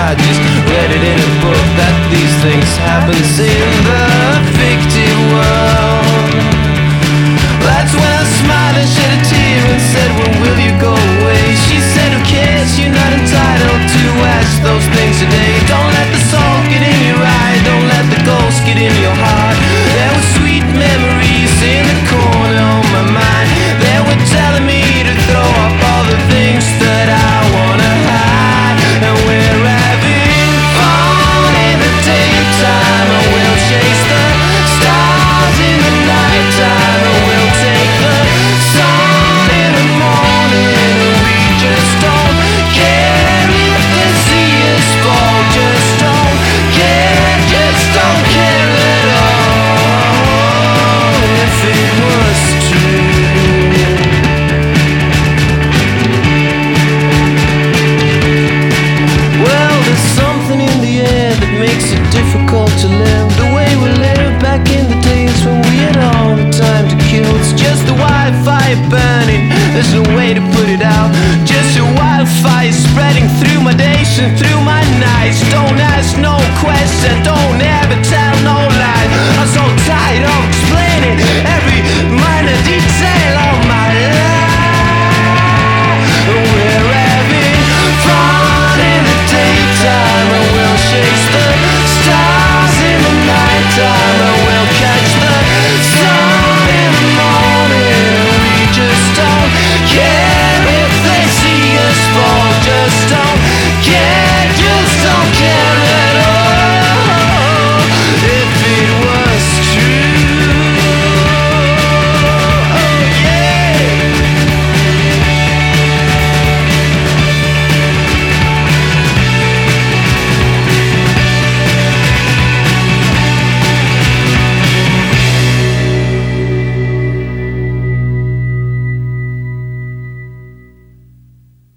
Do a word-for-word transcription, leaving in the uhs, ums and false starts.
I just read it in a book that these things happen in the fictive world. That's when I smiled and shed a tear and said, when will you go away? She said, who cares, you're not entitled to ask those things today. Don't let the salt get in your eye, don't let the ghost get in your heart.